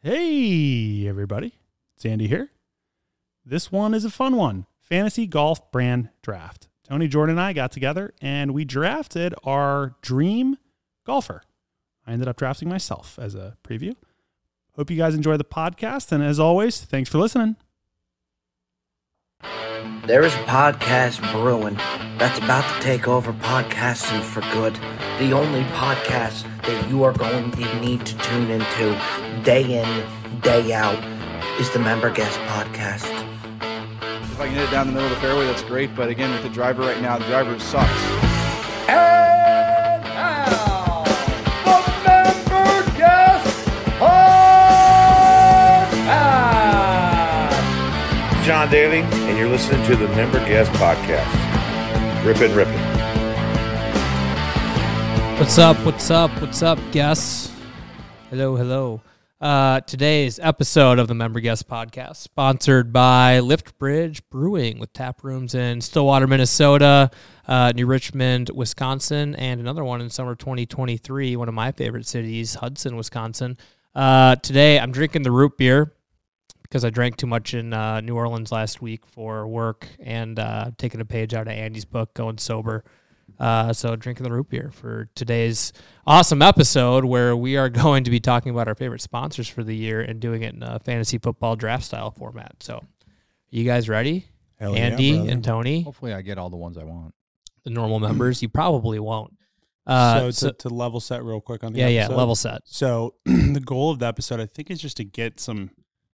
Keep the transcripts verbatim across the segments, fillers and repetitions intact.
Hey, everybody. It's Andy here. This one is a fun one. Fantasy Golf Brand Draft. Tony, Jordan, and I got together, and we drafted our dream golfer. I ended up drafting myself as a preview. Hope you guys enjoy the podcast, and as always, thanks for listening. There is a podcast brewing that's about to take over podcasting for good. The only podcast that you are going to need to tune into day in, day out is the Member Guest Podcast. If I can hit it down the middle of the fairway, that's great. But again, with the driver right now, the driver sucks. And now, the Member Guest Podcast. John Daly, and you're listening to the Member Guest Podcast. Rippin', rippin'. What's up? What's up? What's up, guests? Hello, hello. Uh, today's episode of the Member Guest Podcast sponsored by Lift Bridge Brewing with tap rooms in Stillwater, Minnesota, uh, New Richmond, Wisconsin, and another one in summer twenty twenty-three, one of my favorite cities, Hudson, Wisconsin. Uh, today, I'm drinking the root beer because I drank too much in uh, New Orleans last week for work and uh, taking a page out of Andy's book, Going Sober. Uh, so drinking the root beer for today's awesome episode where we are going to be talking about our favorite sponsors for the year and doing it in a fantasy football draft style format. So you guys ready? Hell Andy yeah, brother. and Tony, Hopefully I get all the ones I want. the normal members. You probably won't. Uh, so, so to, to level set real quick on the yeah, episode. yeah, level set. So the goal of the episode, I think, is just to get some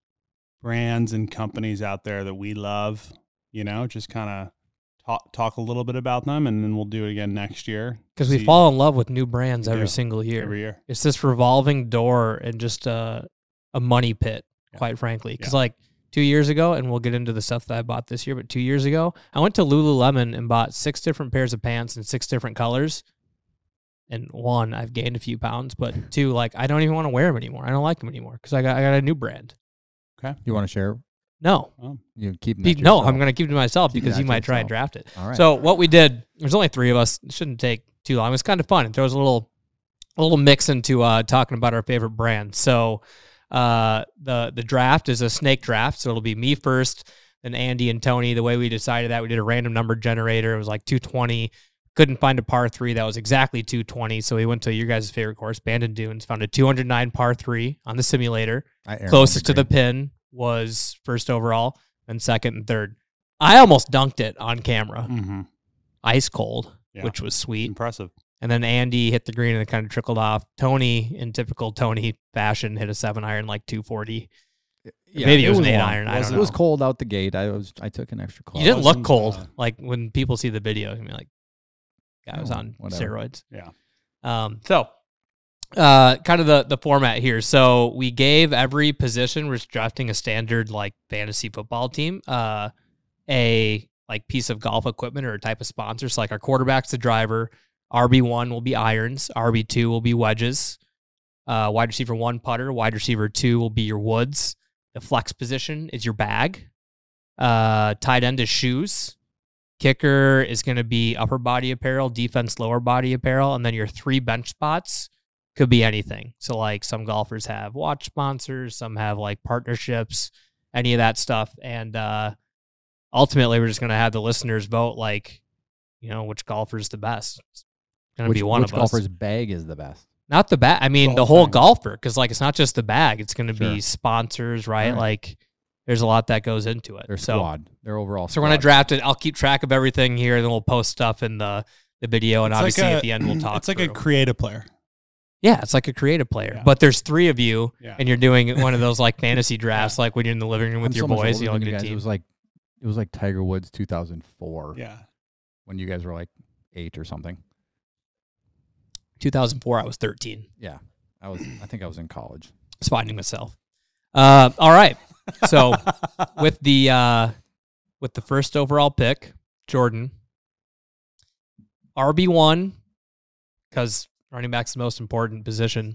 brands and companies out there that we love, you know, just kind of talk, talk a little bit about them, and then we'll do it again next year. Because we See- fall in love with new brands every Yeah, single year. every year. It's this revolving door and just a, a money pit, Yeah. quite frankly. Because Yeah. like two years ago, and we'll get into the stuff that I bought this year, but two years ago, I went to Lululemon and bought six different pairs of pants in six different colors. And one, I've gained a few pounds, but two, like I don't even want to wear them anymore. I don't like them anymore because I got I got a new brand. You want to share? No, Oh, You keep them Be- to no, yourself. I'm going to keep it to myself Keep because that you to might try and yourself. draft it. All right. So what we did, there's only three of us. It shouldn't take too long. It's kind of fun. It throws a little, a little mix into uh, talking about our favorite brand. So uh, the the draft is a snake draft. So it'll be me first, then Andy and Tony. The way we decided that, we did a random number generator. It was like two twenty. Couldn't find a par three that was exactly two twenty. So we went to your guys' favorite course, Bandon Dunes. Found a two oh nine par three on the simulator. I aired Closest to on the green. pin was first overall, and second and third. I almost dunked it on camera, mm-hmm. ice cold, Yeah. which was sweet. Impressive. And then Andy hit the green and it kind of trickled off. Tony, in typical Tony fashion, hit a seven iron like two forty. Yeah, Maybe it was an eight warm. iron. I It was- don't It was know. cold out the gate. I was. I took an extra club. You didn't look wasn't, cold. uh, Like when people see the video, you'll be like, guy was Oh, on whatever. steroids. Yeah. Um, so, uh, kind of the, the format here. So we gave every position, we're drafting a standard like fantasy football team, uh, a like piece of golf equipment or a type of sponsor. So like our quarterback's the driver, R B one will be irons, R B two will be wedges, uh, wide receiver one putter, wide receiver two will be your woods. The flex position is your bag. Uh, tight end is shoes. Kicker is going to be upper body apparel, defense lower body apparel, and then your three bench spots could be anything. So like some golfers have watch sponsors, some have like partnerships, any of that stuff. And uh, ultimately, we're just going to have the listeners vote like, you know, which golfer is the best. It's going to Which, be one which of golfer's us. bag is the best? Not the bag. I mean, The the whole whole thing. golfer, because like it's not just the bag. It's going to Sure. be sponsors, right? All right. Like there's a lot that goes into it. Their so, squad. Their overall. so we're going to squad. draft it. I'll keep track of everything here, and then we'll post stuff in the, the video, and It's like obviously a- at the end we'll talk It's like through. a creative player. Yeah, it's like a creative player. Yeah. But there's three of you, Yeah. and you're doing one of those like fantasy drafts, like when you're in the living room with I'm your so much boys. older You all than get a guys. It team. was like, it was like Tiger Woods two thousand four. Yeah. When you guys were like eight or something. two thousand four, I was thirteen. Yeah. I was. I think I was in college. I was finding myself. Uh, all right. So with the uh, with the first overall pick, Jordan, R B one, because running back's the most important position.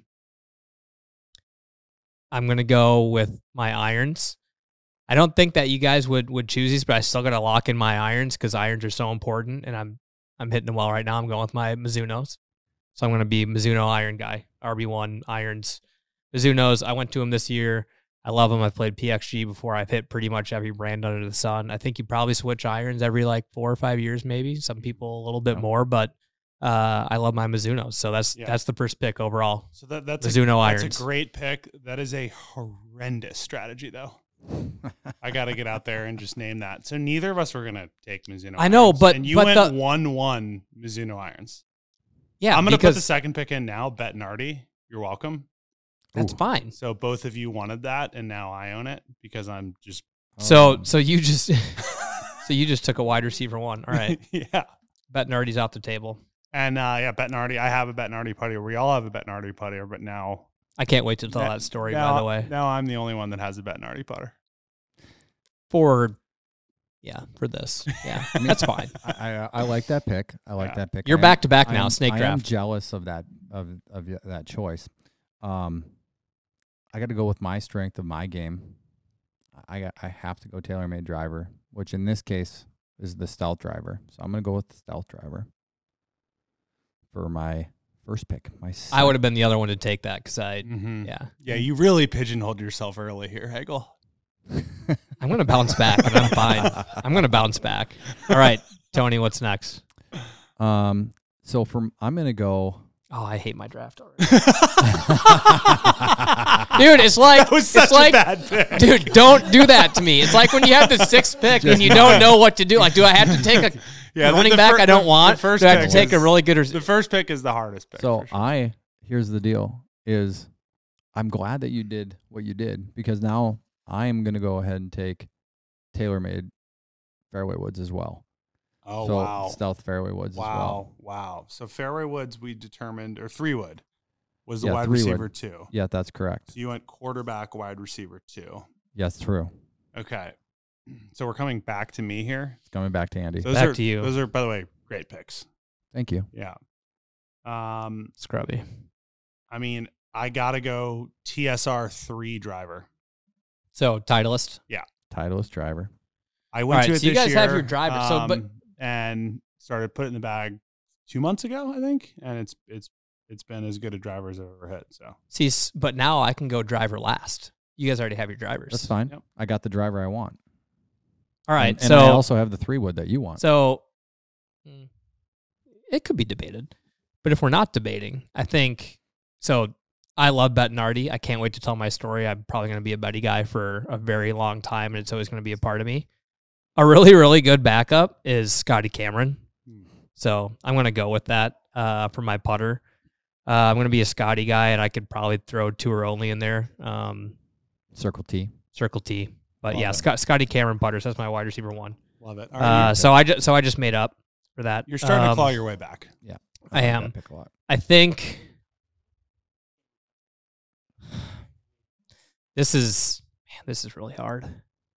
I'm going to go with my irons. I don't think that you guys would, would choose these, but I still got to lock in my irons because irons are so important, and I'm I'm hitting them well right now. I'm going with my Mizunos. So I'm going to be Mizuno iron guy, R B one irons. Mizuno's, I went to them this year. I love them. I've played P X G before. I've hit pretty much every brand under the sun. I think you probably switch irons every like four or five years, maybe. Some people a little bit Yeah. more, but uh, I love my Mizunos. So that's Yeah. that's the first pick overall. So that, that's Mizuno a, irons. That's a great pick. That is a horrendous strategy, though. I got to get out there and just name that. So neither of us were gonna take Mizuno. I know, irons. but- and you but went the- one one Mizuno irons. Yeah, I'm gonna because put the second pick in now. Bettinardi, you're welcome. that's fine. So both of you wanted that, and now I own it because I'm just So Um, so you just so you just took a wide receiver one. All right, yeah. Bettinardi's off the table. And uh, yeah, Bettinardi. I have a Bettinardi putter. We all have a Bettinardi putter, but now I can't wait to tell now- that story. now- By the way, now I'm the only one that has a Bettinardi putter. for yeah for this, yeah, that's fine. I, I I like that pick. I like Yeah. that pick. You're I am- back to back I now. am- Snake I am draft. jealous of that of of y- that choice. Um, I got to go with my strength of my game. I got, I have to go TaylorMade driver, which in this case is the stealth driver. So I'm gonna go with the stealth driver for my first pick. My I would have been the other one to take that because I Mm-hmm. yeah. Yeah, you really pigeonholed yourself early here, Hegel. I'm gonna bounce back, and I'm fine. I'm gonna bounce back. All right, Tony, what's next? Um, so from I'm gonna go. Oh, I hate my draft already. Dude, it's like That was such it's like, a bad pick. dude, don't do that to me. It's like when you have the sixth pick and you don't know what to do. Like, do I have to take a Yeah, the- running the back fir- I don't the- want? the first do I have to pick take a was- really good? Res- The first pick is the hardest pick. So for sure. I here's the deal: is I'm glad that you did what you did because now I am gonna go ahead and take TaylorMade fairway woods as well. oh so wow, stealth fairway woods as well. wow, wow. So fairway woods we determined, or three wood was the Yeah, wide three wood. receiver two. Yeah, that's correct. So you went quarterback, wide receiver two. Yes, true. Okay, so we're coming back to me here. It's coming back to Andy. Those Back are, to you. Those are, by the way, great picks. Thank you. Yeah. Um, Scrubby. I mean, I gotta go T S R three driver. So Titleist. Titleist driver. I went All to right, it so you this guys have year, your driver. So, but- um, and started putting it in the bag two months ago, I think, and it's it's it's been as good a driver as I've ever hit. So See, s- but now I can go driver last. You guys already have your drivers. That's fine. Yep. I got the driver I want. All right. And, and so I also have the three wood that you want. So mm, it could be debated. But if we're not debating, I think so. I love Bettinardi. I can't wait to tell my story. I'm probably going to be a Betty guy for a very long time, and it's always going to be a part of me. A really, really good backup is Scotty Cameron. So I'm going to go with that uh, for my putter. Uh, I'm going to be a Scotty guy, and I could probably throw tour only in there. Um, Circle T. Circle T. But Love yeah, it. Scott, Scotty Cameron putters. That's my wide receiver one. love it. All right, Uh, you're, so I just so I just made up for that. you're starting to Um, claw your way back. I like am. that pick a lot. I think this is man, this is really hard.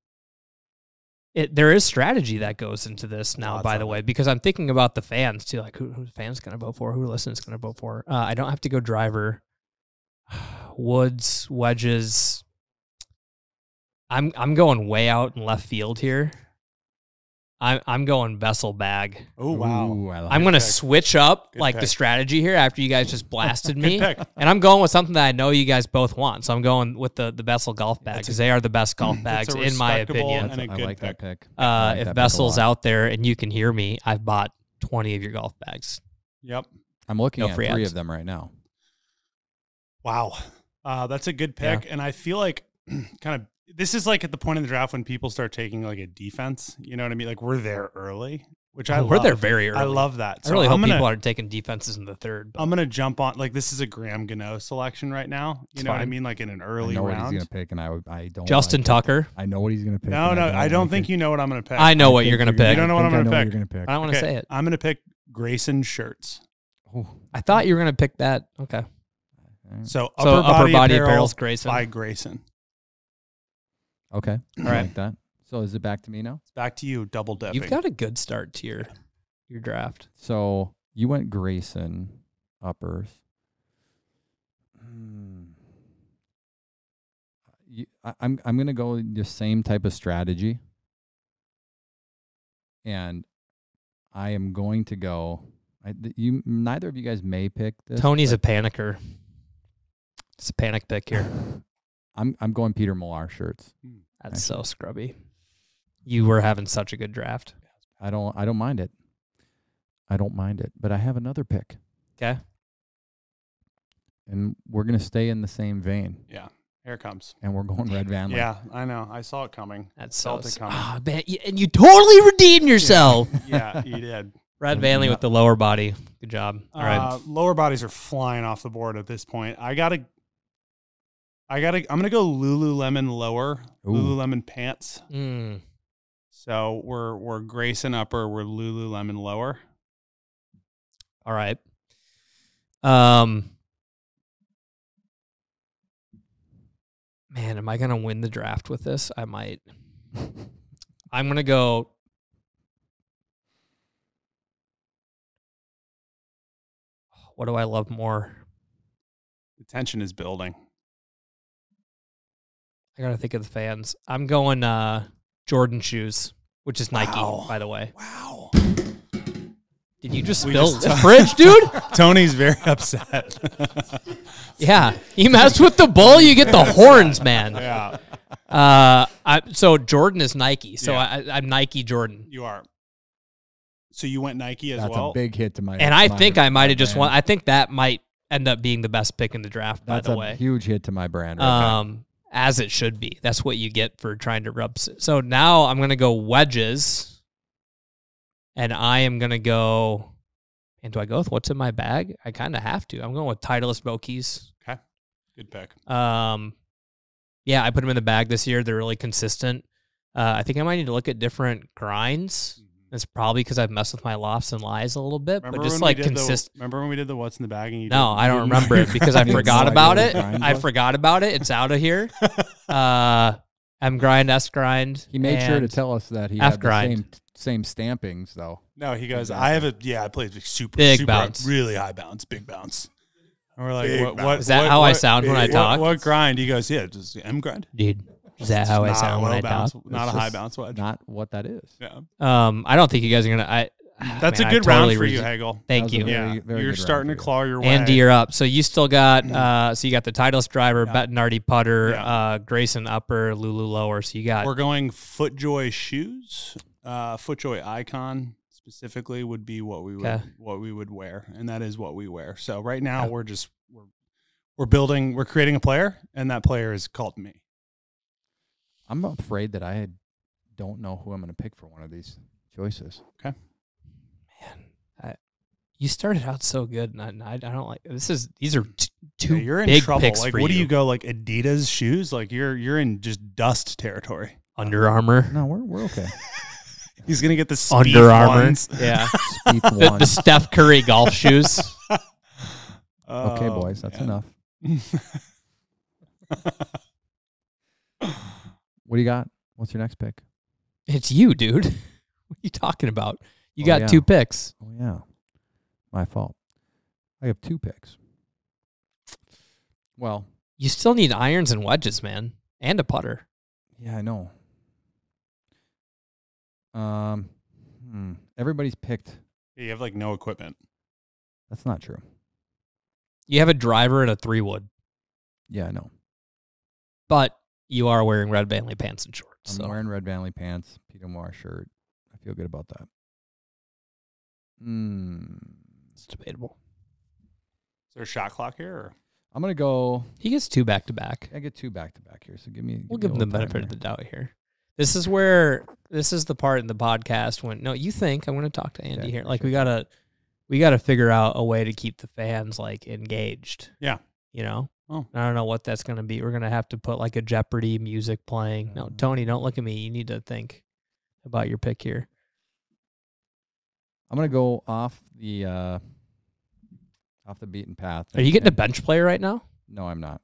It there is strategy that goes into this now, Lots by of the it. way, because I'm thinking about the fans too. Like who, who the fans going to vote for? Who the listeners going to vote for? Uh, I don't have to go driver. Woods, wedges. I'm I'm going way out in left field here. I'm I'm going vessel bag. Oh wow, Ooh, I like I'm it. going to pick. switch up Good like the pick. strategy here after you guys just blasted me. Good pick. And I'm going with something that I know you guys both want. So I'm going with the, the Vessel golf bag That's a- because they are the best golf bags, a in my respectable opinion. and a I good like that pick. pick. Uh, I like if that pick a Vessel's lot. out there and you can hear me, I've bought twenty of your golf bags. Yep. I'm looking no at free three ads. of them right now. Wow. Uh, that's a good pick. And I feel like kind of this is like at the point in the draft when people start taking like a defense. You know what I mean? Like we're there early, which I We're love. there very early. I love that. I really I'm hope gonna, people aren't taking defenses in the third. but- I'm gonna jump on like this is a Graham Gano selection right now. You It's know what I fine. mean? Like in an I early know round. what he's gonna pick, and I would- I don't. Justin like it. Tucker. I know what he's gonna pick. no, and no, I don't like think it. you know what I'm gonna pick. I know what think you're going to you're pick. You don't know what I'm think I gonna know pick. You're gonna pick. I don't want to Okay, say it. I'm gonna pick Grayson shirts. Ooh. I thought you were going to pick that. Okay. So upper So body, upper body apparel apparel's Grayson. by Grayson. Okay. All I right. like that. So is it back to me now? It's back to you, double dipping. You've got a good start to your, your draft. So you went Grayson uppers. Hmm. You, I, I'm I'm gonna go the same type of strategy, and I am going to go. I, th- you neither of you guys may pick this. Tony's a but panicker. It's a panic pick here. I'm I'm going Peter Millar shirts. That's so scrubby. You were having such a good draft. I don't I don't mind it. I don't mind it. But I have another pick. Okay. And we're gonna stay in the same vein. Yeah. Here it comes. And we're going Red Van Lee. Yeah, I know. I saw it coming. That's Felt so it coming. Ah, man, you- and you totally redeemed yourself. Yeah, you did. Red Van Lee with the lower body. Good job. All right. Uh, lower bodies are flying off the board at this point. I gotta, I gotta. I'm gonna go Lululemon lower. Ooh. Lululemon pants. Mm. So we're we're Grayson upper. We're Lululemon lower. All right. Um. Man, am I gonna win the draft with this? I might. I'm gonna go. What do I love more? The tension is building. I gotta think of the fans. I'm going uh, Jordan shoes, which is Nike, Wow. by the way. Wow. Did you just We spill just the t- fridge, dude? Tony's very upset. Yeah, you mess with the bull, you get the horns, man. Yeah, Uh, I, so Jordan is Nike, so Yeah. I, I'm Nike Jordan, you are. So you went Nike as That's well. a big hit to my and I my- think I might have just brand. won. I think that might end up being the best pick in the draft. That's by the a way, huge hit to my brand. Right um, as it should be. That's what you get for trying to rub. s- So now I'm gonna go wedges, and I am gonna go. And do I go with what's in my bag? I kind of have to. I'm going with Titleist Vokies. Okay, good pick. Um, yeah, I put them in the bag this year. They're really consistent. Uh, I think I might need to look at different grinds. It's probably because I've messed with my lofts and lies a little bit, Remember but just when like we did consistent. The, remember when we did the what's in the bag and you? No, didn't- I you don't didn't- remember it because I You had forgot no about idea it. what grind I was? forgot about it. It's out of here. Uh, M grind, S grind. He made sure to and tell us that he F had the grind. same same stampings though. No, he goes. Exactly. I have a yeah. I played super Big super bounce. really high bounce, big bounce. And we're like, Big what, what? bounce. Is that what- how I what- sound when I what- talk? What grind? He goes, yeah, just M grind. Dude, is that how I Not a sound when low I bounce, talk? Not It's a high just bounce wedge. Not what that is. Yeah, Um, I don't think you guys are gonna. I. that's man, a I good totally round for you, resi- Hagel. Thank That was a you. very- Yeah, very you're good round starting for to you. claw your way. Andy, you're up. So you still got uh so you got the Titleist driver, Yeah. Bettinardi putter, Yeah. uh Grayson upper, Lulu lower. So you got We're going FootJoy shoes. Uh, FootJoy Icon specifically would be what we would Okay. what we would wear, and that is what we wear. So right now Okay. we're just we're we're building, we're creating a player, and that player is called me. I'm afraid that I don't know who I'm going to pick for one of these choices. man, I, you started out so good, and I, I don't like this. Is these are t- two Yeah, you're in big trouble. picks Like, for what you. do you go like Adidas shoes? Like you're you're in just dust territory. Under Armour, No, we're we're okay. He's gonna get the Speed Under Armour, ones. yeah, Speed the, one. the Steph Curry golf shoes. Okay, Oh, boys, that's man. enough. What do you got? What's your next pick? It's you, dude. What are you talking about? You Oh, got yeah. two picks. Oh yeah, my fault. I have two picks. Well, You still need irons and wedges, man, and a putter. yeah, I know. Um, hmm, everybody's picked. You have like no equipment. That's not true. You have a driver and a three wood, Yeah, I know. but you are wearing red Van Lee pants and shorts. I'm So. wearing Red Van Lee pants, Peter Moore shirt. I feel good about that. Hmm. It's debatable. Is there a shot clock here? Or? I'm gonna go. He gets two back to back. I get two back to back here, so give me. We'll me give a him the little time benefit of here. the doubt here. This is where this is the part in the podcast when no, you think I'm going to talk to Andy Okay, here. Like sure. we gotta, we gotta figure out a way to keep the fans like engaged. Yeah. You know. Oh. I don't know what that's going to be. We're going to have to put like a Jeopardy music playing. No, Um, Tony, don't look at me. You need to think about your pick here. I'm gonna go off the uh, off the beaten path. Are you getting a and- bench player right now? No, I'm not.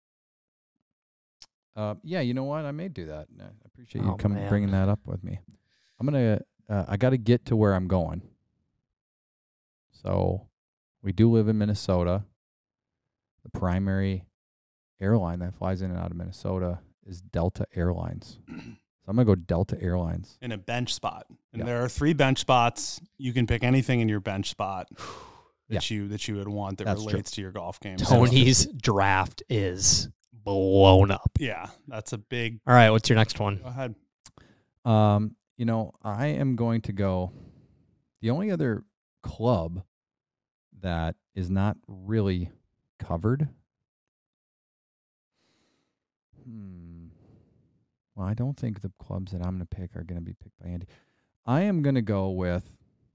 Uh, yeah, you know what? I may do that. I appreciate you Oh, coming man. bringing that up with me. I'm gonna. Uh, I got to get to where I'm going. So, we do live in Minnesota. The primary airline that flies in and out of Minnesota is Delta Airlines. So I'm gonna go Delta Airlines. In a bench spot. And Yeah. there are three bench spots. You can pick anything in your bench spot. that you that you would want that That's true. relates to your golf game. So, Tony's draft is blown up. yeah, that's a big. All right, what's your next one? Go ahead. Um, you know, I am going to go. The only other club that is not really covered. Hmm. Well, I don't think the clubs that I'm going to pick are going to be picked by Andy. I am going to go with.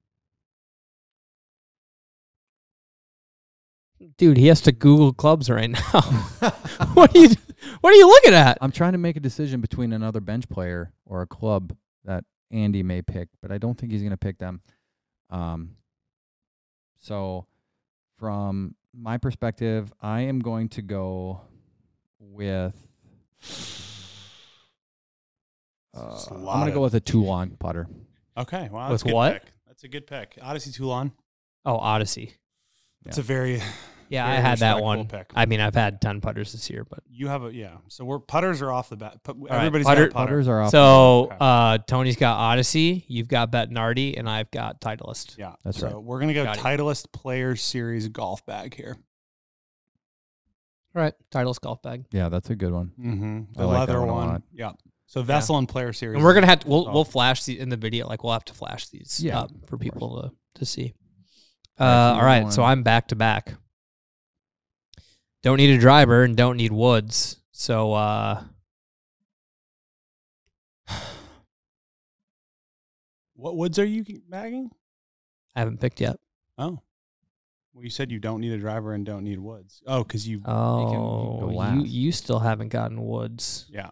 Dude, he has to Google clubs right now. what are you What are you looking at? I'm trying to make a decision between another bench player or a club that Andy may pick, but I don't think he's going to pick them. Um. So, from my perspective, I am going to go with. Uh, Just a I'm lot going to go of- with a Toulon putter. Okay, wow, With that's a good what? pick. That's a good pick. Odyssey Toulon. Oh, Odyssey. It's a very Yeah, Very I had that respectable one. pick. I mean, I've had ten putters this year, but you have a yeah. So we're putters are off the bat. Pu- right, Everybody's putter- got a putter. Putters are off. so Okay. uh, Tony's got Odyssey, you've got Bettinardi, and I've got Titleist. Yeah, That's so right. we're gonna go Got it. Titleist Players Series golf bag here. All right, Titleist golf bag, Yeah, that's a good one. Mm-hmm. I The like that leather one a one. lot. Yeah. So Vessel and Player Series. and we're gonna have to, we'll Oh. we'll flash these in the video. Like we'll have to flash these Yeah, up for people to to see. Uh, All right, so all you're right, so going- I'm back to back. Don't need a driver and don't need woods. So uh, What woods are you bagging? I haven't picked yet. Oh. Well, you said you don't need a driver and don't need woods. Oh, because you. Oh, go you, last. you still haven't gotten woods. Yeah.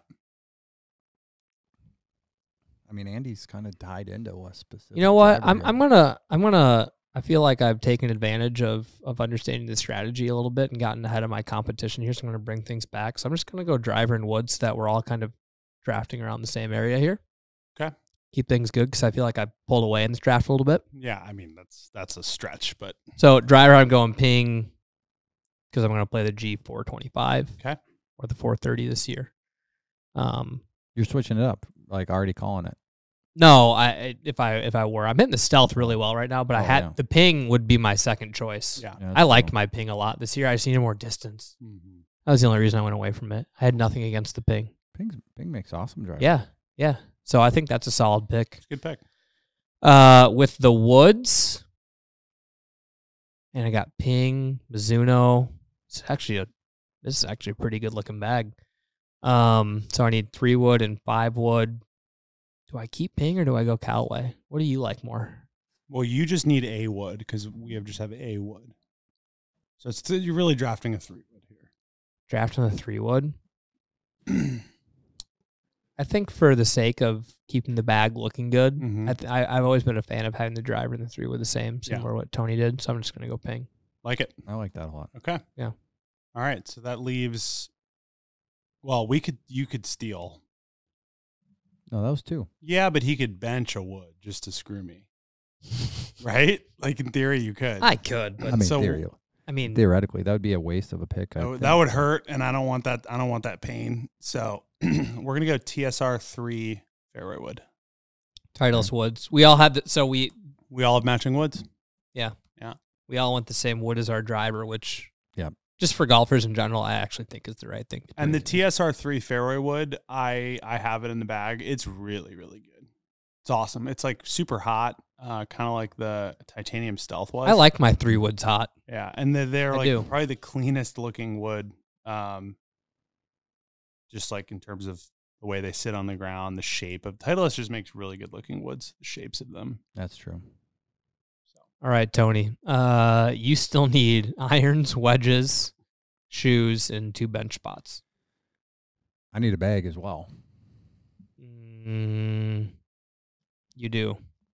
I mean, Andy's kind of tied into a specific. You know what? driver I'm here. I'm gonna I'm gonna I feel like I've taken advantage of of understanding the strategy a little bit and gotten ahead of my competition here. So I'm gonna bring things back. So I'm just gonna go driver and woods that we're all kind of drafting around the same area here. Okay. Keep things good because I feel like I pulled away in this draft a little bit. Yeah. I mean, that's that's a stretch, but So driver, I'm going ping because I'm gonna play the G four twenty-five. Okay. Or the four thirty this year. Um. You're switching it up, like already calling it. No, I if I if I were, I'm hitting the stealth really well right now, but I Oh, had yeah. the ping would be my second choice. yeah. Yeah, I that's liked cool. my ping a lot this year. I just needed more distance. Mm-hmm. That was the only reason I went away from it. I had nothing against the ping. Ping's, Ping makes awesome driver. Yeah, yeah. So I think that's a solid pick. Good pick. Uh, with the woods, and I got ping, Mizuno. It's actually a this is actually a pretty good looking bag. Um, so I need three wood and five wood. Do I keep ping or do I go Callaway? What do you like more? Well, you just need a wood because we have just have a wood. So it's you're really drafting a three wood here. Drafting the three wood. I think for the sake of keeping the bag looking good, Mhm. I th- I, I've always been a fan of having the driver and the three wood the same, similar to what Tony did. So I'm just gonna go ping. Like it. I like that a lot. Okay. Yeah. All right. So that leaves. Well, we could. You could steal. No, that was two. Yeah, but he could bench a wood just to screw me. Right? Like in theory, you could. I could, but I mean, so- theory, I mean, theoretically, that would be a waste of a pick. I that, think. that would hurt, and I don't want that. I don't want that pain. So we're gonna go T S R three fairway wood. Titleist woods. We all had the, so we We all have matching woods. we all went the same wood as our driver, which Yep. just for golfers in general, I actually think is the right thing. to do. And the T S R three fairway wood, I I have it in the bag. It's really really good. It's awesome. It's like super hot, uh, kind of like the titanium stealth was. I like my three woods hot. Yeah, and they're, they're I like do. probably the cleanest looking wood, um, just like in terms of the way they sit on the ground, the shape of Titleist just makes really good looking woods, the shapes of them. That's true. All right, Tony. Uh, you still need irons, wedges, shoes, and two bench spots. I need a bag as well. Mm, you do.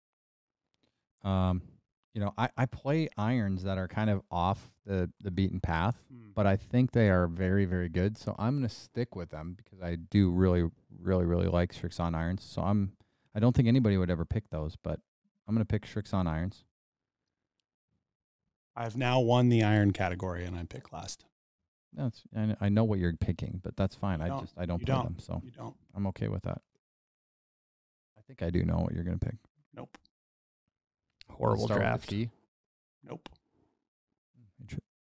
Um, you know, I, I play irons that are kind of off the, the beaten path, but I think they are very, very good. So I'm going to stick with them because I do really, really, really like Strixon irons. So I'm, I don't think anybody would ever pick those, but I'm going to pick Strixon irons. I've now won the iron category, and I pick last. That's, I, kn- I know what you're picking, but that's fine. You I don't. just, I don't You play don't. them. So You don't. I'm okay with that. I think I do know what you're going to pick. Nope. Horrible Start with draft. the T. Nope.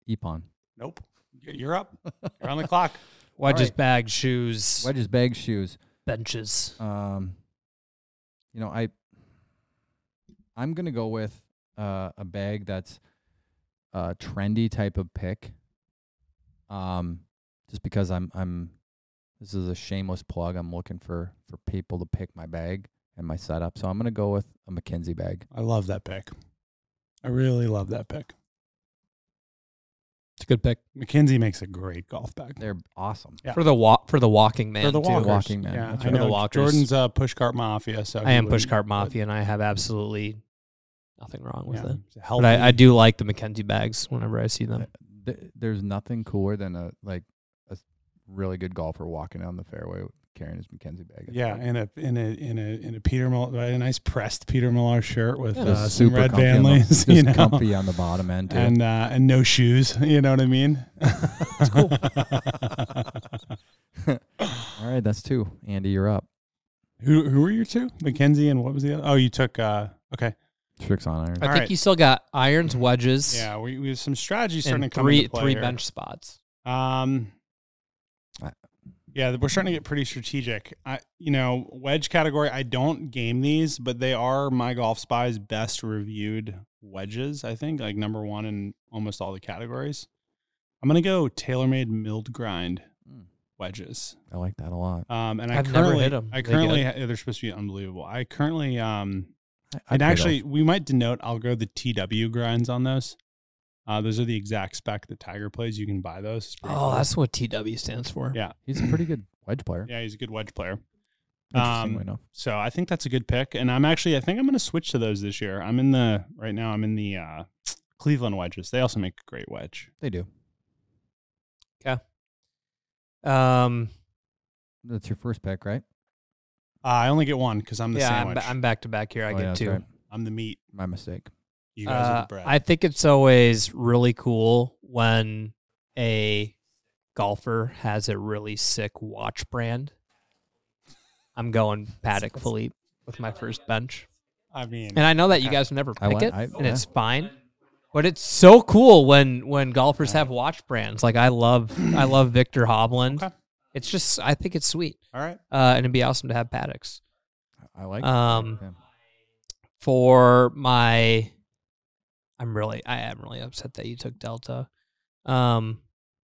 Epon. Nope. You're up. You're on the clock. Wedges, right. bags, shoes, Wedges, bags, shoes. benches. Um, you know, I I'm gonna go with uh, a bag that's a trendy type of pick. Um, just because I'm I'm this is a shameless plug. I'm looking for for people to pick my bag and my setup. So I'm gonna go with a McKenzie bag. I love that pick. I really love that pick. It's a good pick McKenzie makes a great golf bag. They're awesome. Yeah. for the walk for the walking man For the too. walkers. Walking man. Yeah, That's I right. know The walkers. Jordan's uh, Pushcart Mafia. So I he am would- Pushcart would- Mafia, and I have absolutely nothing wrong with yeah, it. it's a healthy, But I, I do like the McKenzie bags whenever I see them. Th- There's nothing cooler than a like a really good golfer walking down the fairway carrying his McKenzie bag. It's Yeah, like- in a in a in a in a Peter Mil- a nice pressed Peter Millar shirt with Yeah. uh, Just some red comfy on the- Vanleys, just you know, comfy on the bottom end too. and uh, and no shoes. You know what I mean? That's cool. All right, that's two. Andy, you're up. who who were your two? McKenzie and what was the other? Oh, you took. Uh, okay, Tricks on iron. I All think right. you still got irons, wedges, yeah, we, we have some strategies starting and to come three into play three here. bench spots. Um, I- yeah, we're starting to get pretty strategic. I, you know, wedge category. I don't game these, but they are my Golf Spy's best reviewed wedges. I think like number one in almost all the categories. I'm gonna go TaylorMade milled grind Mm. wedges. I like that a lot. Um, and I I've never currently, hit 'em. I Are they currently, ha- they're supposed to be unbelievable. I currently, um, I, and I'd pay actually, those. we might denote. I'll go the T W grinds on those. Uh, those are the exact spec that Tiger plays. You can buy those. It's pretty Oh, cool. that's what T W stands for. yeah, he's a pretty good wedge player. yeah. He's a good wedge player. Interestingly Um, enough. So I think that's a good pick, and I'm actually, I think I'm going to switch to those this year. I'm in the right now. I'm in the uh, Cleveland wedges. They also make a great wedge. They do. Um, That's your first pick, right? Uh, I only get one because I'm the yeah, I'm, sandwich. ba- I'm back to back here. I Oh, get yeah, that's two. right. I'm the meat. My mistake. You guys are Uh, the bread. I think it's always really cool when a golfer has a really sick watch brand. I'm going Paddock Philippe with my first bench. I mean, And I know that you guys never I pick like- it, I- and yeah. it's fine. But it's so cool when when golfers have watch brands. Like I love I love Victor Hovland. Okay. It's just I think it's sweet. all right. Uh, and it'd be awesome to have Paddocks. I like. Um, it. Yeah. For my, I'm really I am really upset that you took Delta. Um,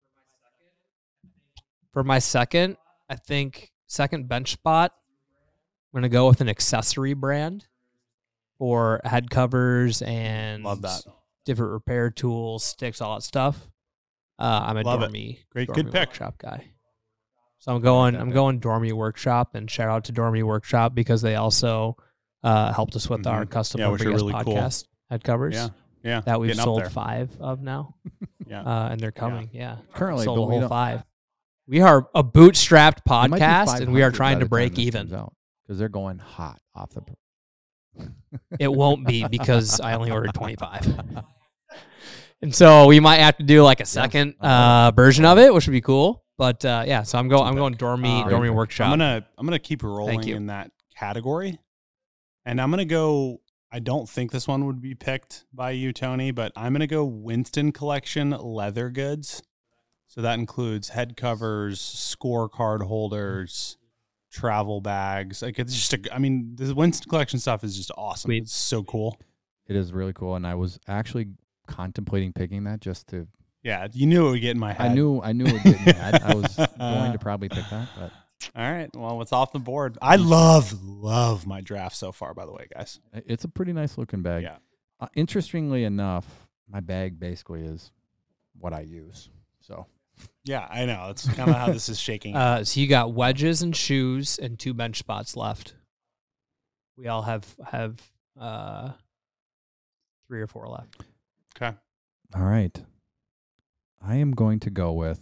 for my second, I think second bench spot, I'm gonna go with an accessory brand for head covers and Love that. different repair tools, sticks, all that stuff. Uh, I'm a Love it. Dormy, Great- Dormy good pick. Workshop guy. So I'm going. that I'm pick. going Dormy Workshop, and shout out to Dormy Workshop because they also uh, helped us with our Mhm. custom Yeah, which are Member Guest really cool. podcast head covers Yeah. Yeah. that we've Getting up sold there. five of now, Yeah. uh, and they're coming. Yeah, Currently, sold but a we whole don't- five. We are a bootstrapped It might be podcast, and we are five hundred trying by to the break time this even. comes out, because they're going hot off the. It won't be because I only ordered twenty-five. And so we might have to do like a second uh, version of it, which would be cool. But uh, yeah, so I'm going. I'm going Dormy Um, Dormy Workshop. I'm gonna I'm gonna keep rolling you. in that category, and I'm gonna go. I don't think this one would be picked by you, Tony, but I'm gonna go Winston Collection leather goods. So that includes head covers, scorecard holders, travel bags. Like it's just a. I mean, the Winston Collection stuff is just awesome. Sweet. It's so cool. It is really cool, and I was actually contemplating picking that just to. Yeah, you knew it would get in my head. I knew. I knew it would get in my head. I was going to probably pick that, but All right. Well, what's off the board? I love love my draft so far. By the way, guys. it's a pretty nice looking bag. Yeah. Uh, interestingly enough, my bag basically is what I use. So Yeah, I know. That's kind of how this is shaking. Uh, so you got wedges and shoes and two bench spots left. We all have have uh, three or four left. Okay. all right, I am going to go with.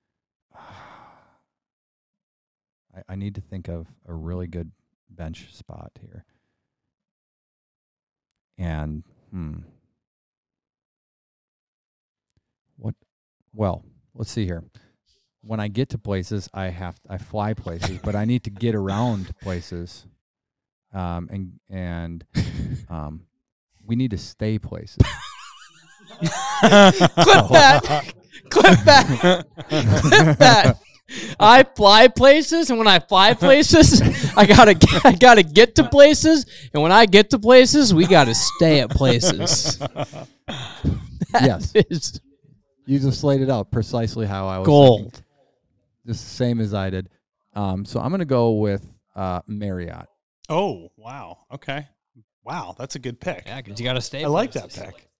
I, I need to think of a really good bench spot here. And hmm. What? Well, let's see here. When I get to places, I have I fly places, but I need to get around places, um, and and um, we need to stay places. Clip that. Clip that. Clip that. I fly places, and when I fly places, I gotta get, I gotta get to places, and when I get to places, we gotta stay at places. Yes. Is You just laid it out precisely how I was gold. thinking. Just the same as I did. Um, so I'm going to go with uh, Marriott. Oh, wow. Okay. Wow, that's a good pick. Yeah, because you gotta stay. I like places. that pick.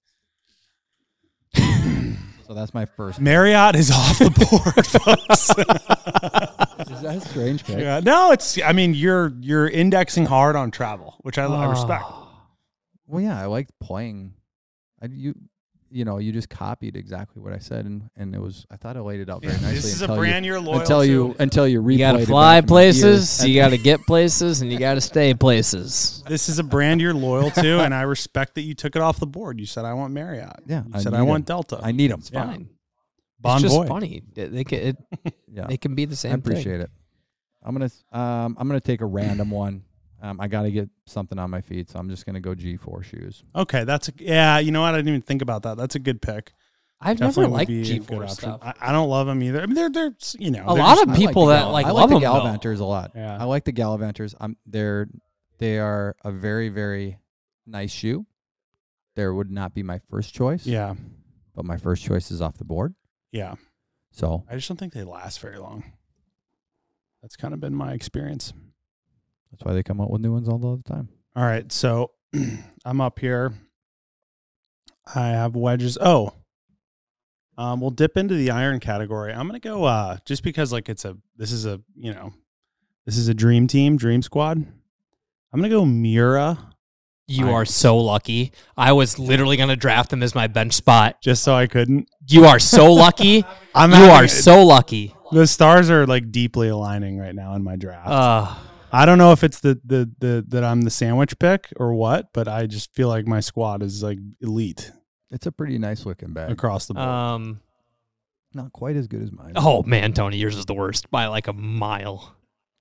So that's my first. Marriott is off the board, folks. Is that a strange pick? Yeah, no, it's. I mean, you're you're indexing hard on travel, which I, I respect. Well, yeah, I liked playing. I, you, you know, you just copied exactly what I said, and, and it was. I thought I laid it out very Yeah, nicely. this is a until brand you, you're loyal until to. you until you replayed You gotta it fly back in my ears. places, And- you gotta get places, and you gotta stay places. This is a brand you're loyal to, and I respect that you took it off the board. You said I want Marriott. Yeah, you I said need I 'em. want Delta. I need them. It's Yeah. fine. Bon it's just voy. funny. They, they can it, Yeah, they can be the same. I appreciate it. I'm gonna um I'm gonna take a random one. Um, I got to get something on my feet, so I'm just gonna go G four shoes. Okay, that's a, yeah. You know what? I didn't even think about that. That's a good pick. I've Definitely never would liked be a G good four option. stuff. I, I don't love them either. I mean, they're they're you know A they're lot just- of I people the that Gal- like I love like the them, though. Gallivantors a lot. Yeah. I like the Gallivantors. I'm they're they are a very very nice shoe. There would not be my first choice. yeah, but my first choice is off the board. yeah. So I just don't think they last very long. That's kind of been my experience. that's why they come out with new ones all the time. All right, so I'm up here. I have wedges. Oh, um, we'll dip into the iron category. I'm gonna go uh, just because like it's a this is a you know this is a dream team, dream squad. I'm gonna go Mura You are Irons. so lucky. I was literally gonna draft them as my bench spot. just so I couldn't. You are so lucky. I'm you having- are so lucky. The stars are like deeply aligning right now in my draft. Uh, I don't know if it's the, the the that I'm the sandwich pick or what, but I just feel like my squad is like elite It's a pretty nice looking bag. across the board. um. Not quite as good as mine. Oh man, Tony, yours is the worst by like a mile.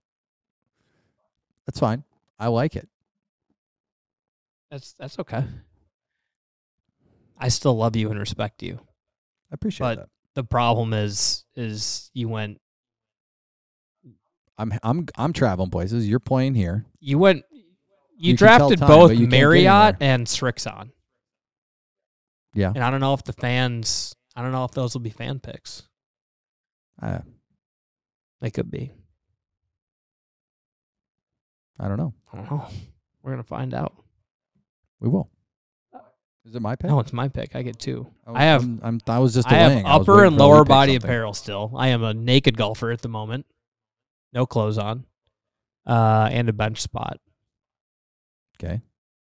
That's fine. I like it. That's that's okay. I still love you and respect you. I appreciate But that. the problem is, is you went, I'm I'm I'm traveling places. You're playing here. you went, you, You can tell drafted time, both but you can't get Marriott anywhere. and Strixon. Yeah. And I don't know if the fans, I don't know if those will be fan picks. I They could be. I don't know. I don't know. We're gonna find out. We will. Is it my pick? No, it's my pick. I get two. Oh, I have, I'm, I'm I was just I have delaying. I was upper waiting and for Lee to lower pick body something. apparel still. I am a naked golfer at the moment. No clothes on. Uh, and a bench spot. Okay.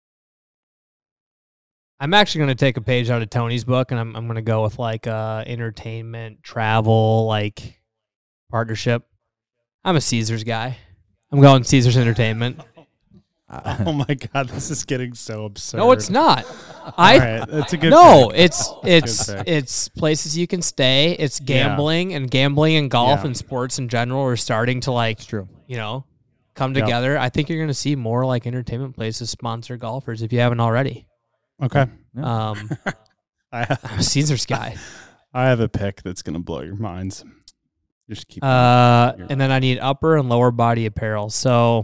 I'm actually going to take a page out of Tony's book, and I'm I'm going to go with like uh, entertainment, travel, like partnership. I'm a Caesars guy. I'm going Caesars Entertainment. Oh my god, this is getting so absurd. No, it's not. All I right, that's a good. no, pick. it's it's pick. it's places you can stay. It's gambling and gambling and golf Yeah. and sports in general are starting to like It's true. you know come Yep. together. I think you're going to see more like entertainment places sponsor golfers if you haven't already. Okay. Yeah. Um, I have, I'm a Caesars guy. I have a pick that's gonna blow your minds. Just keep. Uh, You're and then I need upper and lower body apparel. So,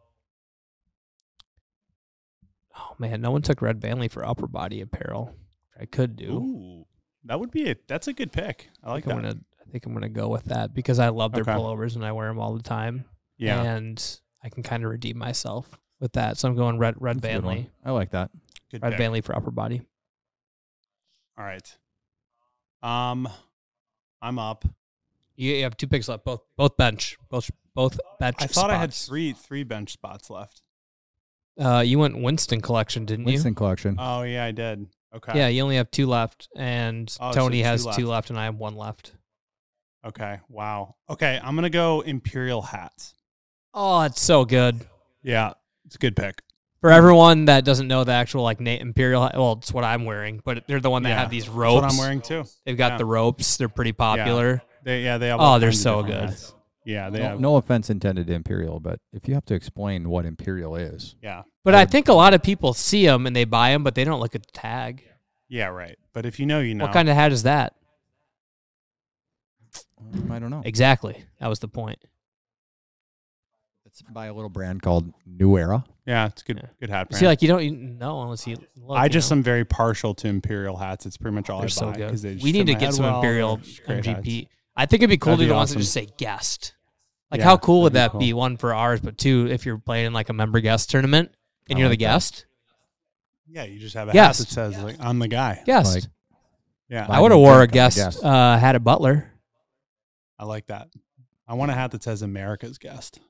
oh man, no one took Red Vanley for upper body apparel. I could do. Ooh, that would be a. That's a good pick. I I like think I'm that. gonna. I think I'm gonna go with that because I love their Okay. pullovers and I wear them all the time. Yeah. And I can kind of redeem myself with that. So I'm going red Red That's a good one. Vanley. I like that. Good Red pick. Vanley for upper body. All right. Um, I'm up. You, you have two picks left. Both both bench. Both both bench. I thought I had spots. three three bench spots left. Uh, you went Winston collection, didn't Winston collection. Oh yeah, I did. Okay. you? Yeah, you only have two left, and Oh, so Tony two has left. two left, and I have one left. Okay. Wow. Okay, I'm gonna go Imperial hats. Oh, it's so good. Yeah, it's a good pick. For everyone that doesn't know the actual like na- Imperial, hat- well, it's what I'm wearing, but they're the one that Yeah, have these That's ropes. what I'm wearing too. They've got Yeah. the ropes. They're pretty popular. They yeah they have. Oh, all they're kinds of so different good. hats. Yeah, they No, have. no offense intended to Imperial, but if you have to explain what Imperial is, Yeah. But I think a lot of people see them and they buy them, but they don't look at the tag. Yeah, right. But if you know, you know. What kind of hat is that? Um, I don't know. Exactly. That was the point. It's by a little brand called New Era. Yeah, it's a good, Yeah. good hat brand. See, like you don't even know unless you look. I you just know? am very partial to Imperial hats. It's pretty much all They're I so buy. 'cause they good. just We fit need to my get head some well. Imperial They're just great M G P. hats. I think it'd be cool That'd to be do the ones that awesome. just say guest. Like Yeah, how cool would that'd that be be? cool. One for ours, but two if you're playing in like a member guest tournament and I you're like the that. guest. Yeah, you just have a Guest. hat that says, like, I'm the guy. Guest. Like, Yeah, I I, would have didn't wore a think I'm a guest, guest. uh, hat at Butler. I like that. I want a hat that says America's guest.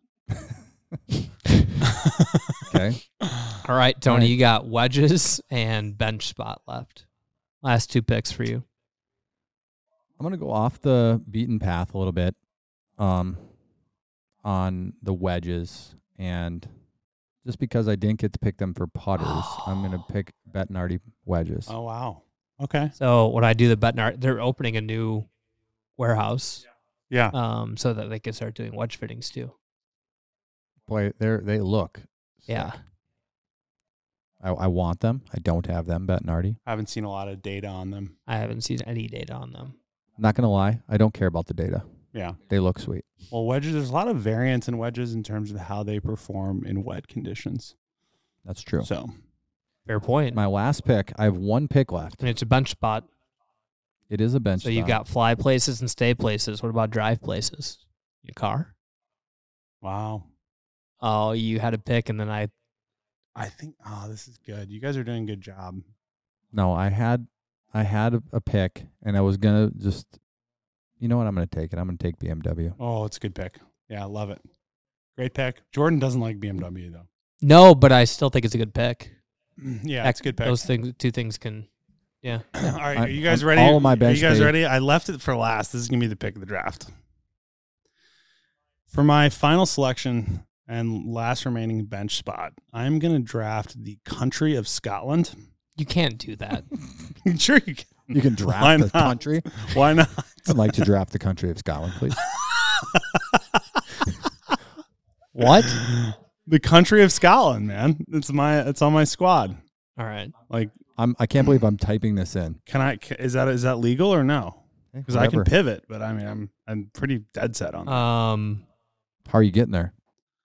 okay. All right, Tony, right. you got wedges and bench spot left. Last two picks for you. I'm going to go off the beaten path a little bit um, on the wedges. And just because I didn't get to pick them for putters, I'm going to pick Bettinardi wedges. Oh, wow. Okay. So when I do the Bettinardi, they're opening a new warehouse, Yeah. um, so that they can start doing wedge fittings too. Boy, they're, they look sick. Yeah. I, I want them. I don't have them, Bettinardi. I haven't seen a lot of data on them. I haven't seen any data on them. Not going to lie. I don't care about the data. Yeah. They look sweet. Well, wedges, there's a lot of variance in wedges in terms of how they perform in wet conditions. That's true. So, Fair point. My last pick, I have one pick left. And it's a bench spot. It is a bench So you spot. got fly places and stay places. What about drive places? Your car? wow. Oh, you had a pick, and then I. I think, oh, this is good. You guys are doing a good job. No, I had I had a, a pick, and I was going to just, you know what, I'm going to take it. I'm going to take B M W. Oh, it's a good pick. Yeah, I love it. Great pick. Jordan doesn't like B M W, though. No, but I still think it's a good pick. Yeah, Heck, it's a good pick. Those things, two things can. Yeah. All right, I- are you guys I'm- ready? all of my Are bench you guys paid. ready? I left it for last. This is going to be the pick of the draft. For my final selection and last remaining bench spot, I'm going to draft the country of Scotland. You can't do that. Sure you can. You can Why draft the not? country. Why not? I'd like to draft the country of Scotland, please. What? The country of Scotland, man. It's my. It's on my squad. All right. Like, I'm, I can't believe I'm typing this in. can I? ca- Is that is that legal or no? Hey, Because I can whatever. pivot, but I mean, I'm I'm pretty dead set on that. Um. How are you getting there?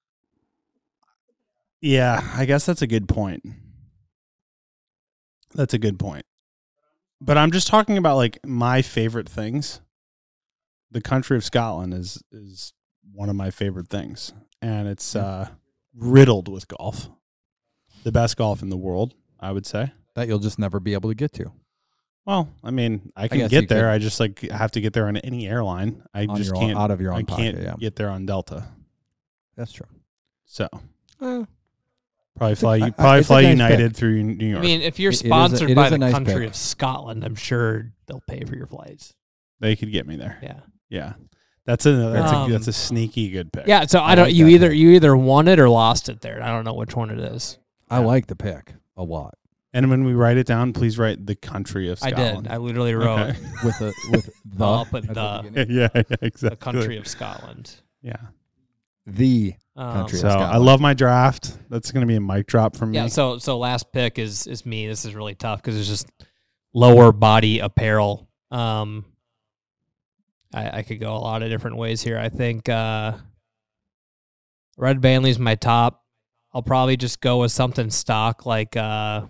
Yeah, I guess that's a good point. That's a good point. But I'm just talking about like my favorite things. The country of Scotland is is one of my favorite things, and it's uh, riddled with golf. The best golf in the world, I would say. That you'll just never be able to get to. Well, I mean, I can guess get you there. could. I just like have to get there on any airline. I On just your own- can't out of your own I pocket, can't yeah. get there on Delta. That's true. So eh, probably fly I- I- you probably it's a fly nice United pick. through New I York. mean, if you're It- it is a- sponsored it by is a the nice country pick. of Scotland, I'm sure they'll pay for your flights. They could get me there. Yeah. Yeah, that's a that's Um, a that's a sneaky good pick. Yeah. So I, I don't. like you that either pick. you either won it or lost it there. I don't know which one it is. I like the pick a lot. And when we write it down, please write the country of I Scotland. did. I literally wrote Okay. With a with the I'll put at the- beginning. yeah, yeah, the exactly. country of Scotland. Yeah. the Um, Country of So I Scotland. love my draft. That's going to be a mic drop from me. Yeah. So so last pick is is me. This is really tough because it's just lower body apparel. Um, I, I could go a lot of different ways here. I think uh, Red Banley's my top. I'll probably just go with something stock like. Uh,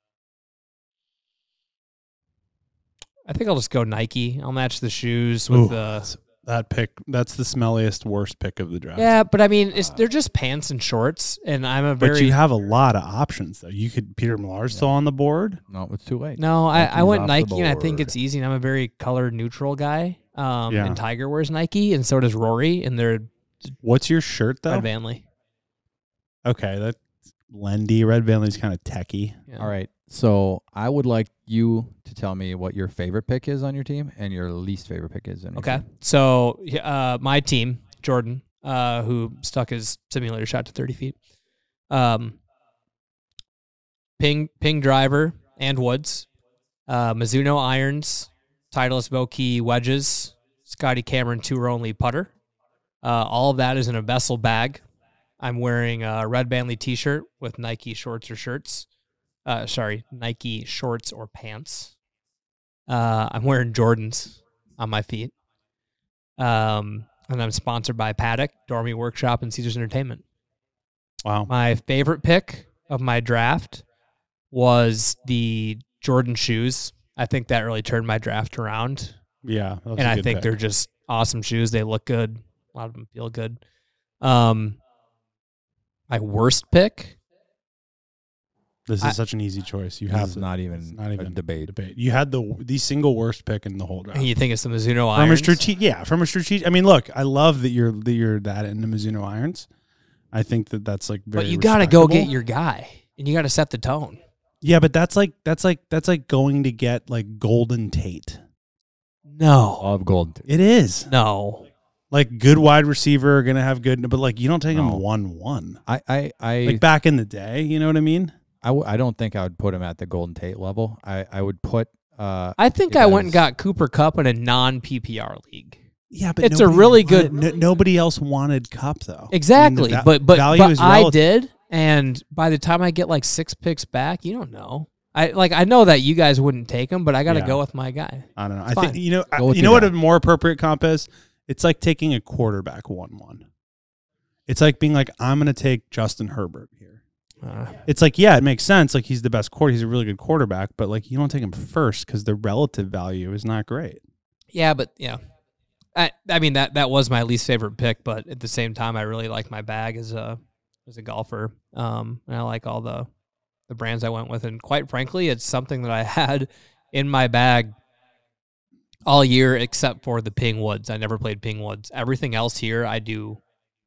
I think I'll just go Nike. I'll match the shoes with Ooh, the. that's- that pick. That's the smelliest, worst pick of the draft. Yeah, but I mean, it's they're just pants and shorts, and I'm a But very you have a lot of options, though. You could Peter Millar's still on the board. No, it's too late. No, I, I Nike's went off the Nike, and I think board. it's easy. And I'm a very color neutral guy. Um, Yeah. and Tiger wears Nike, and so does Rory, and they're What's your shirt though? Red Vanley. Okay, that's Lendy. Red Vanley's kind of techie. Yeah. All right. So I would like you to tell me what your favorite pick is on your team and your least favorite pick is on your Okay. team. So uh, my team, Jordan, uh, who stuck his simulator shot to thirty feet, um, Ping Ping driver and woods, uh, Mizuno irons, Titleist Vokey wedges, Scotty Cameron two only putter. Uh, all of that is in a vessel bag. I'm wearing a Red Banley t-shirt with Nike shorts or shirts. uh, sorry, Nike shorts or pants. Uh, I'm wearing Jordans on my feet. Um, and I'm sponsored by Paddock, Dormy Workshop, and Caesars Entertainment. Wow. My favorite pick of my draft was the Jordan shoes. I think that really turned my draft around. Yeah. that was And a I good think pick. they're just awesome shoes. They look good. A lot of them feel good. Um, my worst pick. This is I- such an easy choice. You This have is to, not it's even not a even debate. debate. You had the the single worst pick in the whole draft. You think it's the Mizuno From a irons? strategic, yeah, from a strategic. I mean, look, I love that you're that you're that into Mizuno irons. I think that that's like very. But you got to go get respectable. your guy, and you got to set the tone. Yeah, but that's like that's like that's like going to get like Golden Tate. No, All of gold. It is no. like good wide receiver, gonna have good, but like you don't take No. him one one. I, I, I, Like back in the day, you know what I mean? I, w- I don't think I would put him at the Golden Tate level. I, I would put. Uh, I think It I went and does. got Cooper Kupp in a non-P P R league. Yeah, but It's a nobody really wanted- good- no- nobody else wanted Cup though. I mean, the Exactly, va- but but, value but is I relative. did, and by the time I get like six picks back, you don't know. I like I know that you guys wouldn't take him, but I got to Yeah. go with my guy. I don't know. It's I fine. think you know. I- Go with you your know what guy. a more appropriate comp is? It's like taking a quarterback one one. It's like being like, I'm going to take Justin Herbert here. Uh, It's like, yeah, it makes sense. Like he's the best quarter. He's a really good quarterback, but like you don't take him first because the relative value is not great. yeah, but yeah, I I mean that that was my least favorite pick, but at the same time, I really like my bag as a as a golfer, um, and I like all the the brands I went with, and quite frankly, it's something that I had in my bag all year except for the Ping Woods. I never played Ping Woods. Everything else here, I do.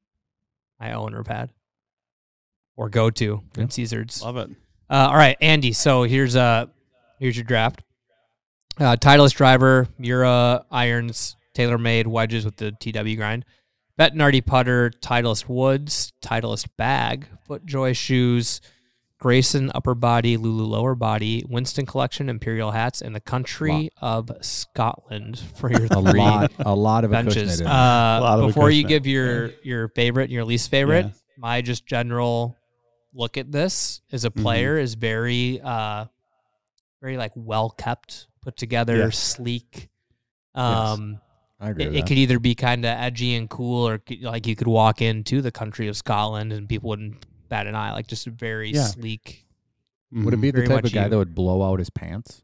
I own or pad or go to Yeah. in Caesars. Love it. Uh, all right, Andy. So here's uh here's your draft. Uh, Titleist driver, Mura irons, TaylorMade wedges with the T W grind, Bettinardi putter, Titleist woods, Titleist bag, FootJoy shoes, Grayson upper body, Lulu lower body, Winston collection, Imperial hats, and the country of Scotland for your a three lot, a lot of benches. Acushnet in Uh, there. lot of before you Acushnet. give your your favorite and your least favorite, Yeah. my just general look at this as a Mhm. player is very uh very like well kept, put together, Yes. sleek. Um I agree it, with it that. could either be kind of edgy and cool, or c- like you could walk into the country of Scotland and people wouldn't bat an eye. Like just a very Yeah. sleek. Would it be the Very type much of guy you. that would blow out his pants?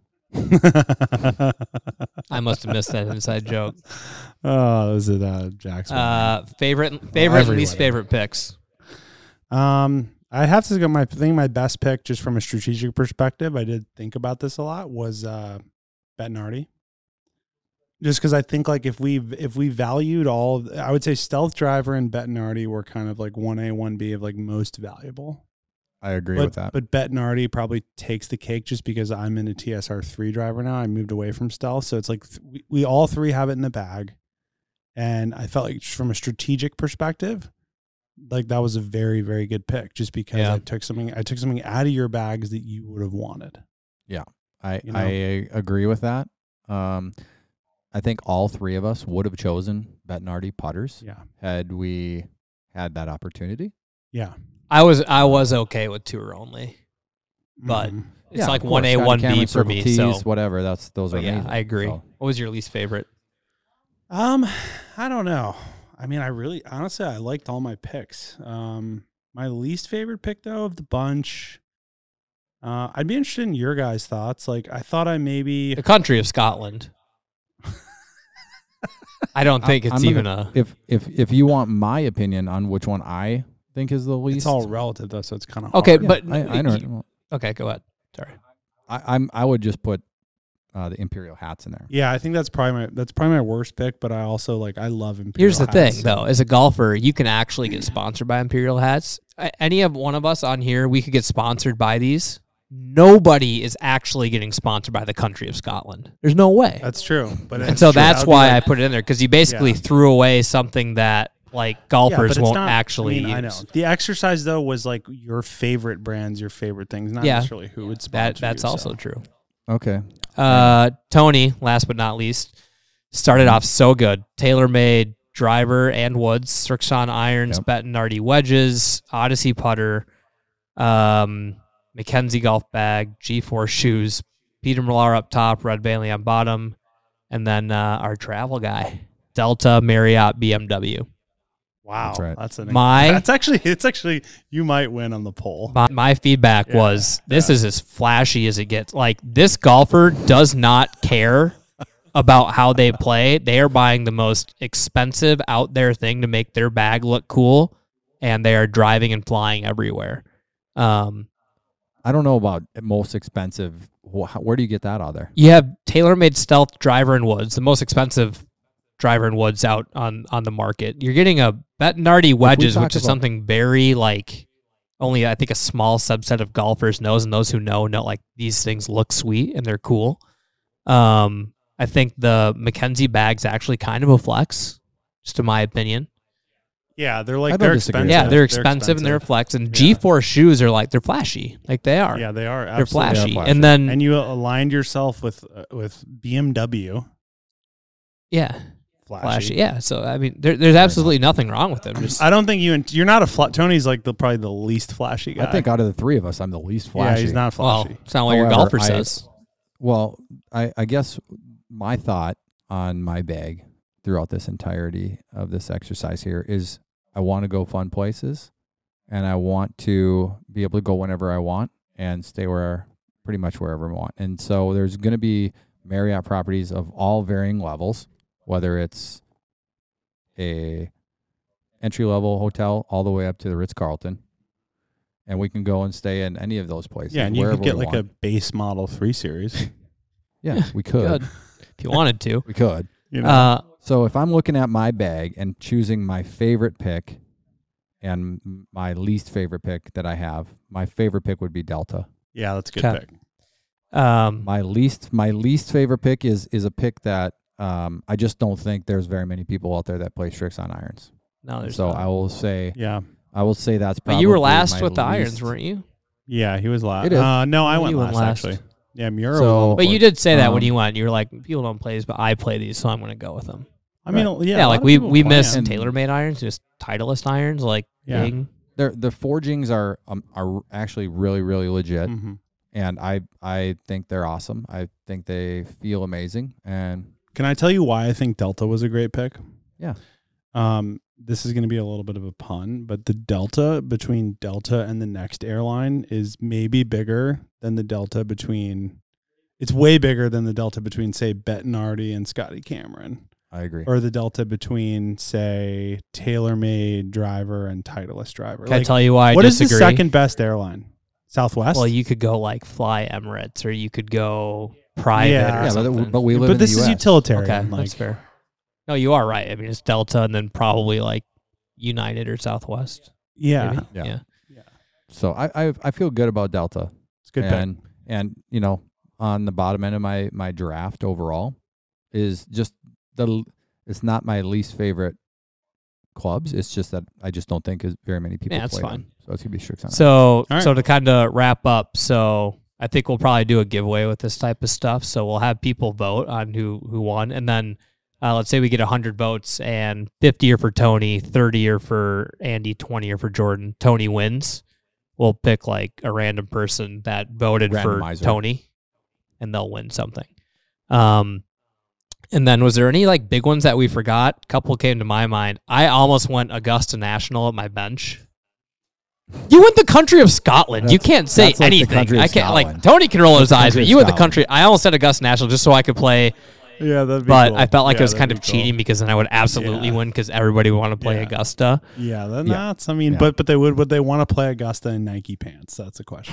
I must have missed that inside joke. Oh, was it uh, Jackson? Uh, favorite, favorite, and least everyone. favorite picks. Um, I have to go. My thing, my best pick, just from a strategic perspective, I did think about this a lot. Was uh, Bettinardi. Just because I think like if we if we valued all, of, I would say Stealth Driver and Bettinardi were kind of like one A, one B of like most valuable. I agree but, with that. But Bettinardi probably takes the cake just because I'm in a T S R three driver now. I moved away from Stealth, so it's like th- we, we all three have it in the bag, and I felt like from a strategic perspective, like that was a very very good pick just because Yeah. I took something I took something out of your bags that you would have wanted. I, you know? I agree with that. Um, I think all three of us would have chosen Bettinardi putters Yeah, had we had that opportunity. yeah. I was I was okay with tour only. But Mhm. It's Yeah, like of one course, A, Scotty one B Cameron, for Circle me. T's, So whatever. That's those but are yeah, amazing. I agree. So, What was your least favorite? Um, I don't know. I mean, I really, honestly, I liked all my picks. Um, my least favorite pick though of the bunch, uh, I'd be interested in your guys' thoughts. Like, I thought I maybe, The country of Scotland. I don't think I'm it's gonna- even a. if if if you want my opinion on which one I think is the least, it's all relative though, so it's kind of Okay, Yeah, but I, I know. Okay, go ahead. Sorry. I, I'm I would just put uh, the Imperial hats in there. Yeah, I think that's probably my that's probably my worst pick, but I also like I love Imperial. Here's the hats. thing, though. As a golfer, you can actually get sponsored by Imperial hats. A- Any of one of us on here, we could get sponsored by these. Nobody is actually getting sponsored by the country of Scotland. There's no way. That's true, but and it's so true. that's That would be why like- I put it in there, because you basically Yeah. threw away something that like Yeah, golfers but it's won't not- actually I mean, I know use. the exercise though was like your favorite brands, your favorite things, not Yeah. necessarily who would That sponsor. that's you, also so. true. Okay. Uh, Tony, last but not least, started off so good. TaylorMade driver and woods, Srixon irons, Yep. Bettinardi wedges, Odyssey putter, um, Mackenzie golf bag, G four shoes, Peter Millar up top, Red Bailey on bottom, and then uh, our travel guy, Delta Marriott B M W. Wow, That's right. that's an My- That's actually it's actually you might win on the poll. My, my feedback Yeah, was this yeah. is as flashy as it gets. Like, this golfer does not care about how they play. They are buying the most expensive out there thing to make their bag look cool, and they are driving and flying everywhere. Um, I don't know about most expensive. Wh- how- Where do you get that out of there? you have TaylorMade Stealth driver and woods, the most expensive driver and woods out on, on the market. You're getting a Bettinardi wedges, talk which is about- something very like only I think a small subset of golfers knows, and those who know know like these things look sweet and they're cool. Um, I think the Mackenzie bag's actually kind of a flex, just in my opinion. Yeah, they're I like don't they're disagree. expensive. Yeah, they're expensive and they're a flex. And Yeah. G four shoes are like they're flashy, like they are. Yeah, they are. they're absolutely. flashy. flashy. And then And you aligned yourself with uh, with B M W. yeah, Flashy. flashy. Yeah. So I mean, there, there's absolutely nothing wrong with them. Just I don't think you. You're not a fla- Tony's like the probably the least flashy guy. I think out of the three of us, I'm the least Yeah, flashy. he's not well, flashy. it's not what your However, golfer I- says. Well, I, I guess my thought on my bag throughout this entirety of this exercise here is I want to go fun places, and I want to be able to go whenever I want and stay where pretty much wherever I want. And so there's going to be Marriott properties of all varying levels, whether it's a entry level hotel all the way up to the Ritz-Carlton, and we can go and stay in any of those places. Yeah, and you wherever could get we like a want. base model three series. yeah, we could, Good. If you wanted to. we could. You know, Uh, So if I'm looking at my bag and choosing my favorite pick and m- my least favorite pick that I have, my favorite pick would be Delta. yeah, that's a good okay. pick. um, My least my least favorite pick is is a pick that um, I just don't think there's very many people out there that play Strix on irons. no, there's So not. I will say Yeah, I will say that's But probably you were last my with the least- irons, weren't you? yeah, he was last. It is. Uh, no, I No, went you last, went last. actually. Yeah, Mura. So- was on the But you board. did say that when Um, you went. You were like, people don't play these, but I play these, so I'm going to go with them. I mean, Right. yeah, Yeah, a lot like of we people we play miss them. TaylorMade irons, just Titleist irons, like Yeah. big. They're, the forgings are um, are actually really really legit, Mhm. and I I think they're awesome. I think they feel amazing, and Can I tell you why I think Delta was a great pick? Yeah. Um, this is going to be a little bit of a pun, but the delta between Delta and the next airline is maybe bigger than the delta between. It's way bigger than the delta between, say, Bettinardi and Scotty Cameron, I agree. or the delta between, say, TaylorMade driver and Titleist driver. Can I Like, tell you why I what is disagree? the second best airline? Southwest. Well, you could go like fly Emirates, or you could go private. Yeah. or yeah, something. but, but we live but in this the is U S. utilitarian. okay, like, that's fair. No, you are right. I mean, it's Delta, and then probably like United or Southwest. Yeah, maybe. Yeah. yeah. So I, I I feel good about Delta. it's a good pick. and and you know, on the bottom end of my my draft overall is just the it's not my least favorite clubs. It's just that I just don't think as very many people Yeah, that's play fine. them. So it's gonna be Strix on. So, right. so to kind of wrap up, so I think we'll probably do a giveaway with this type of stuff. So we'll have people vote on who who won, and then uh, let's say we get a hundred votes, and fifty are for Tony, thirty are for Andy, twenty are for Jordan. Tony wins. We'll pick like a random person that voted for Randomizer. Tony, and they'll win something. Um, and then was there any like big ones that we forgot? A couple came to my mind. I almost went Augusta National at my bench. You went the country of Scotland. you That's- can't say that's like the anything. country of I can't like Scotland. Tony can roll his eyes, country but of you went the Scotland. country. I almost said Augusta National just so I could play, Yeah, that'd be but cool. I felt like Yeah, it was that'd kind be of cool. cheating because then I would absolutely Yeah. win because everybody would want to play Yeah. Augusta. Yeah, then Yeah. that's. I mean, Yeah. but but they would would they want to play Augusta in Nike pants? That's a question.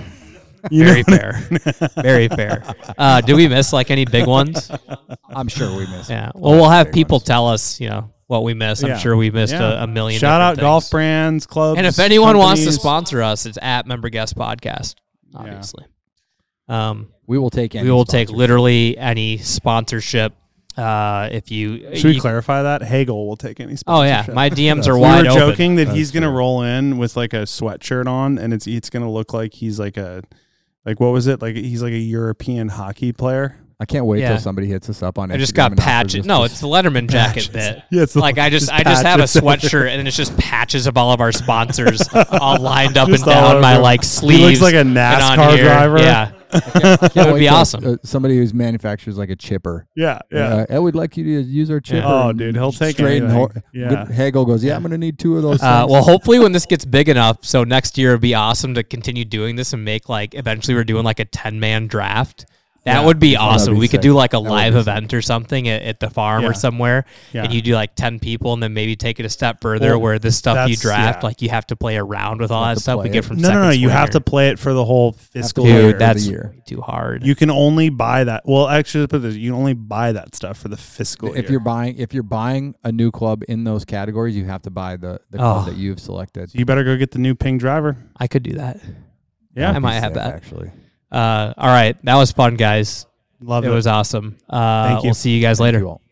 You Very know? fair. Very fair. Uh, do we miss like any big ones? I'm sure we missed. Yeah. all Well, we'll the have big people ones. tell us, you know, what we missed. I'm Yeah. sure we missed Yeah. a, a million. Shout out different golf things. brands, clubs. And if anyone wants to companies. sponsor us, it's at Member Guest Podcast, obviously. Um, We will take. Any we will take sponsors. literally any sponsorship. Uh, if you, Should we you- clarify that Hagel will take any? Oh yeah, sponsorship. my D Ms are we wide were open. joking that That's he's gonna true. roll in with like a sweatshirt on, and it's it's gonna look like he's like a like what was it like he's like a European hockey player. I can't wait Yeah. till somebody hits us up on Instagram. I just got and offers patches. us No, this. it's the Letterman jacket Patches. bit. Yeah, it's the- like I just, just I just have a patches. sweatshirt and it's just patches of all of our sponsors all lined up Just and all down my over. like He sleeves. looks like a and on NASCAR here. driver. Yeah, I That would can't wait be till, awesome. uh, somebody who's manufactures like a chipper. Yeah, yeah. Uh, I would like you to use our chipper. Oh, and dude, he'll take straighten anything. hor- Yeah. Good- Hagel goes, yeah, I'm going to need two of those. Uh, things." well, hopefully when this gets big enough, so next year it'd be awesome to continue doing this and make like eventually we're doing like a ten man draft. That Yeah. would be That'd awesome. be we could sick. do like a That would live be event or something at, at the farm Yeah. or somewhere, Yeah. and you do like ten people, and then maybe take it a step further Well, where this stuff you that's- draft, yeah. like you have to play around with all Have that to stuff. We play get it. from No, no, no. second You have to swinger. play it for the whole fiscal play it year. for Dude, the that's year. too hard. You can only buy that. Well, actually, put this. You can only buy that stuff for the fiscal if year. you're buying if you're buying a new club in those categories, you have to buy the, the club Oh. that you've selected. So you better go get the new Ping driver. I could do that. Yeah, I That'd be might have sick, that. actually. Uh, all right, that was fun, guys. love It it. was awesome. Uh, Thank you. We'll see you guys Thank later. you all.